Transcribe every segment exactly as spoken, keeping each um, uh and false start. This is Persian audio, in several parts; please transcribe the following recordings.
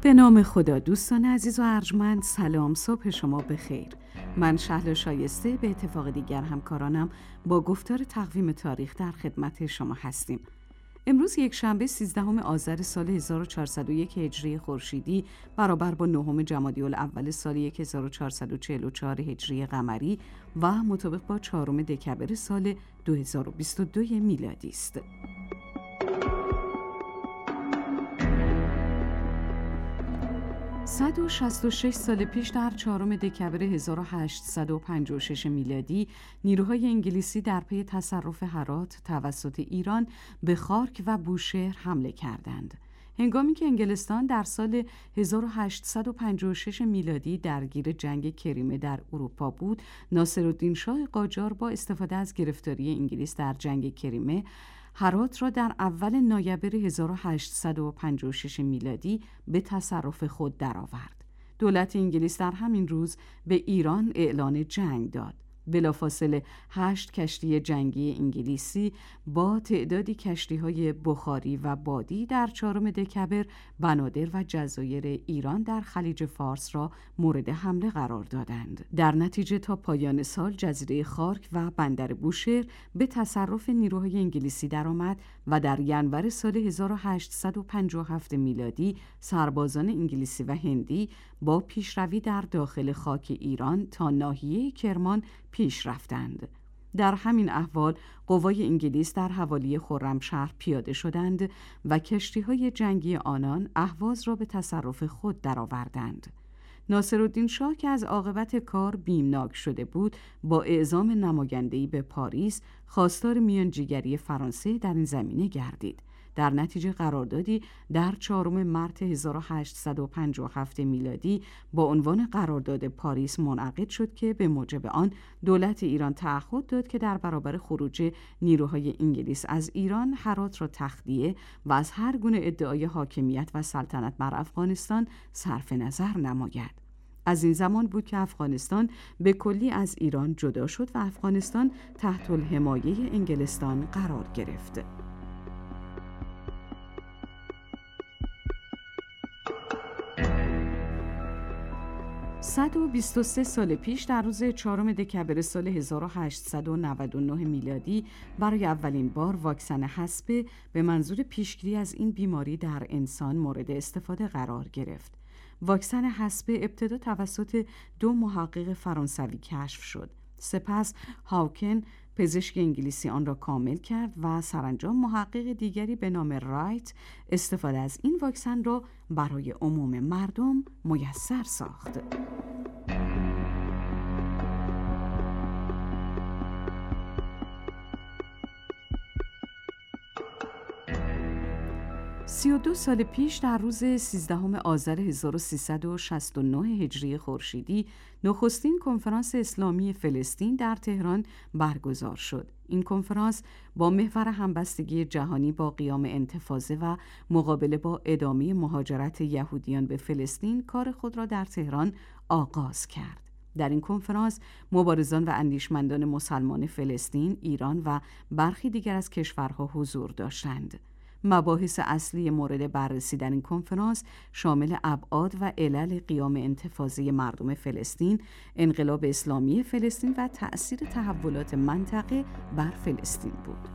به نام خدا. دوستان عزیز و ارجمند، سلام، صبح شما بخیر. من شهلا شایسته به اتفاق دیگر همکارانم با گفتار تقویم تاریخ در خدمت شما هستیم. امروز یک شنبه سیزدهم آذر سال هزار و چهارصد و یک هجری خورشیدی برابر با نهم جمادی الاول سال هزار و چهارصد و چهل و چهار هجری قمری و مطابق با چهارم دکبر سال دو هزار و بیست و دو میلادی است. صد و شصت و شش سال پیش در چهارم دکبر هزار و هشتصد و پنجاه و شش میلادی نیروهای انگلیسی در پی تصرف هرات توسط ایران به خارک و بوشهر حمله کردند. هنگامی که انگلستان در سال هزار و هشتصد و پنجاه و شش میلادی درگیر جنگ کریمه در اروپا بود، ناصرالدین شاه قاجار با استفاده از گرفتاری انگلیس در جنگ کریمه هرات را در اول نوامبر هزار و هشتصد و پنجاه و شش میلادی به تصرف خود درآورد. دولت انگلیس در همین روز به ایران اعلان جنگ داد. بلافاصله هشت کشتی جنگی انگلیسی با تعدادی کشتی‌های بخاری و بادی در چهارم دکبر بنادر و جزایر ایران در خلیج فارس را مورد حمله قرار دادند. در نتیجه تا پایان سال جزیره خارک و بندر بوشهر به تصرف نیروهای انگلیسی درآمد و در ینور سال هزار و هشتصد و پنجاه و هفت میلادی سربازان انگلیسی و هندی با پیشروی در داخل خاک ایران تا ناحیه کرمان پیش رفتند. در همین احوال قوای انگلیس در حوالی خرمشهر پیاده شدند و کشتی‌های جنگی آنان اهواز را به تصرف خود درآوردند. ناصرالدین شاه که از عاقبت کار بیمناک شده بود، با اعزام نماینده‌ای به پاریس خواستار میانجیگری فرانسه در این زمینه گردید. در نتیجه قراردادی در چهارم مارس هزار و هشتصد و پنجاه و هفت میلادی با عنوان قرارداد پاریس منعقد شد که به موجب آن دولت ایران تعهد داد که در برابر خروج نیروهای انگلیس از ایران هرات را تخلیه و از هر گونه ادعای حاکمیت و سلطنت بر افغانستان صرف نظر نماید. از این زمان بود که افغانستان به کلی از ایران جدا شد و افغانستان تحت الحمایه انگلستان قرار گرفت. صد و بیست و سه سال پیش در روز چهارم دکبر سال هزار و هشتصد و نود و نه میلادی برای اولین بار واکسن حصبه به منظور پیشگیری از این بیماری در انسان مورد استفاده قرار گرفت. واکسن حصبه ابتدا توسط دو محقق فرانسوی کشف شد. سپس هاوکن پزشک انگلیسی آن را کامل کرد و سرانجام محقق دیگری به نام رایت استفاده از این واکسن را برای عموم مردم میسر ساخت. سی و دو سال پیش در روز سیزدهم آذر هزار و سیصد و شصت و نه هجری خورشیدی نخستین کنفرانس اسلامی فلسطین در تهران برگزار شد. این کنفرانس با محور همبستگی جهانی با قیام انتفاضه و مقابله با ادامه مهاجرت یهودیان به فلسطین کار خود را در تهران آغاز کرد. در این کنفرانس مبارزان و اندیشمندان مسلمان فلسطین، ایران و برخی دیگر از کشورها حضور داشتند. مباحث اصلی مورد بررسی در این کنفرانس شامل ابعاد و علل قیام انتفاضه مردم فلسطین، انقلاب اسلامی فلسطین و تأثیر تحولات منطقه بر فلسطین بود.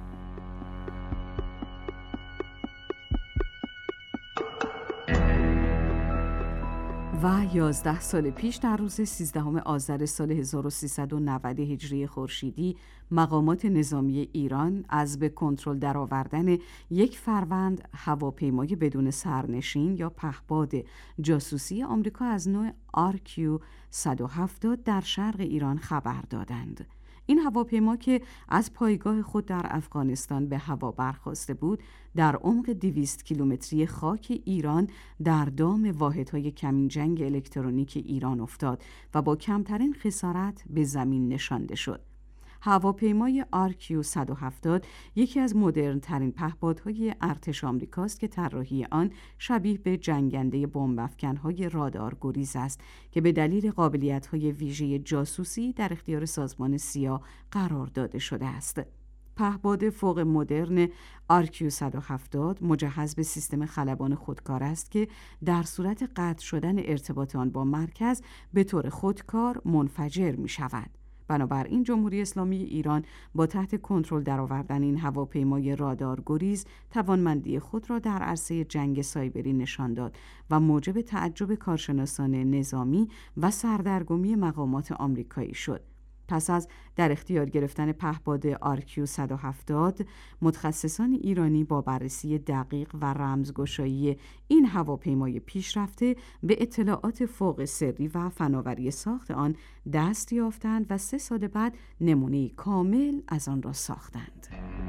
و یازده سال پیش در روز سیزدهم آذر سال هزار و سیصد و نود هجری خورشیدی مقامات نظامی ایران از به کنترل درآوردن یک فروند هواپیمای بدون سرنشین یا پهپاد جاسوسی آمریکا از نوع آر کیو صد و هفتاد در شرق ایران خبر دادند. این هواپیما که از پایگاه خود در افغانستان به هوا برخاسته بود، در عمق دویست کیلومتری خاک ایران در دام واحدهای کمین جنگ الکترونیک ایران افتاد و با کمترین خسارت به زمین نشانده شد. هواپیمای آر کیو صد و هفتاد یکی از مدرن ترین پهپادهای ارتش آمریکاست که طراحی آن شبیه به جنگنده بمب افکن‌های رادار گریز است که به دلیل قابلیت‌های ویژه جاسوسی در اختیار سازمان سیا قرار داده شده است. پهپاد فوق مدرن آر کیو صد و هفتاد مجهز به سیستم خلبان خودکار است که در صورت قطع شدن ارتباط آن با مرکز به طور خودکار منفجر می شود. بنابراین جمهوری اسلامی ایران با تحت کنترل درآوردن این هواپیمای رادار گریز توانمندی خود را در عرصه جنگ سایبری نشان داد و موجب تعجب کارشناسان نظامی و سردرگمی مقامات آمریکایی شد. پس از در اختیار گرفتن پهپاد آر کیو صد و هفتاد، متخصصان ایرانی با بررسی دقیق و رمزگشایی این هواپیمای پیشرفته به اطلاعات فوق سری و فناوری ساخت آن دست یافتند و سه سال بعد نمونه کامل از آن را ساختند.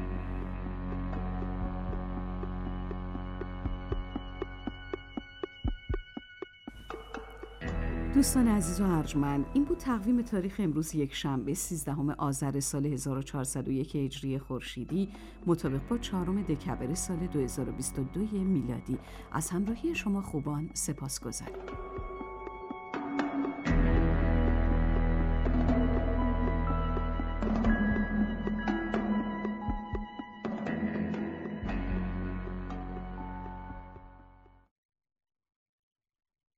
دوستان عزیز و ارجمند، این بود تقویم تاریخ امروز یک شنبه سیزدهم آذر سال هزار و چهارصد و یک هجری خورشیدی مطابق با چهارم دکبر سال دو هزار و بیست و دو میلادی. از همراهی شما خوبان سپاسگزارم.